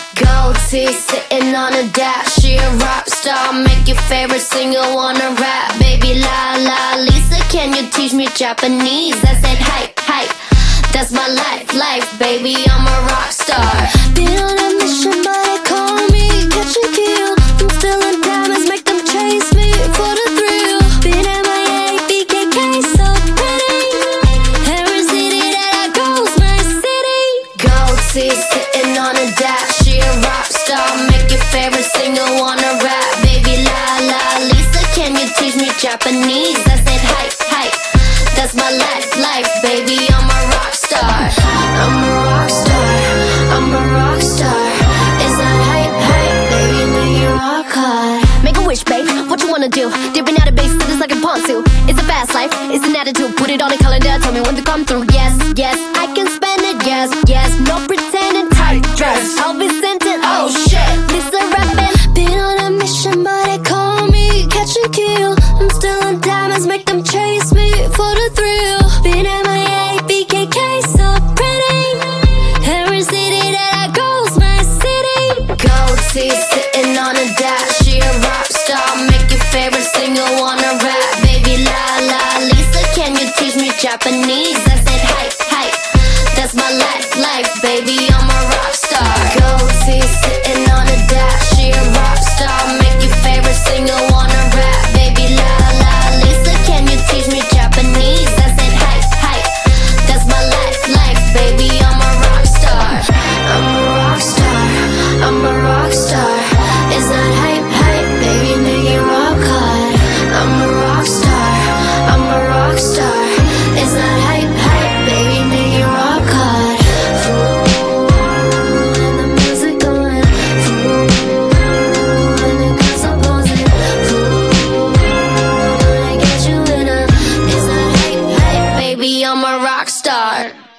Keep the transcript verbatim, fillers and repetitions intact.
Gold teeth sitting on a dash. She a rock star, make your favorite singer wanna rap. Baby la la Lisa, can you teach me Japanese? I said hype, hype, that's my life, life, baby, I'm a rock star. Been on a mission, but they call me catch and kill. I'm still in diamonds, make them chase me for the thrill. Been M I A, B K K, so pretty. Every city that I go's my city. Gold teeth sitting on a dash. She a rock star, make your favorite singer wanna rap. Baby la la Lisa, can you teach me Japanese? I said hype, hype, that's my life, life, baby, I'm a rock star. I'm a rock star, I'm a rock star. Is that hype, hype, baby, make you rock hard. Make a wish, babe, what you wanna do? Dipping out of base, it's like a ponzu. It's a fast life, it's an attitude. Put it on a calendar, tell me when to come through. Yes, yes, I can spend it, yes, yes. No pretending, tight dress, I'll be sent in, oh shit. Lisa rapping, Been on a mission, but they call me catch and kill. I'm still in diamonds, make them chase me for the thrill. Been M I A, B K K, so pretty. Every city that I go's my city. Gold teeth sitting on a dash. She a rock star, make your favorite singer wanna rap. Baby la la Lisa, can you teach me Japanese? I said hype, hype, that's my life, life, baby, I'm a rock star. Gold teeth sitting on a dash. She a rock star, make your favorite singer wanna rap. Baby la la Lisa, can you teach me Japanese? I said hype, hype, that's my life, life, baby, I'm a rock star. I'm a rock star, I'm a rock star. Is that hype, hype, baby, make you rock hard. I'm a rock star, I'm a rock star. Is that hype, hype, baby, make you rock hard. Ooh, and the music going. Ooh, and the girls are posing. Ooh, I get you in a. Is that hype, hype, baby, I'm a rock star.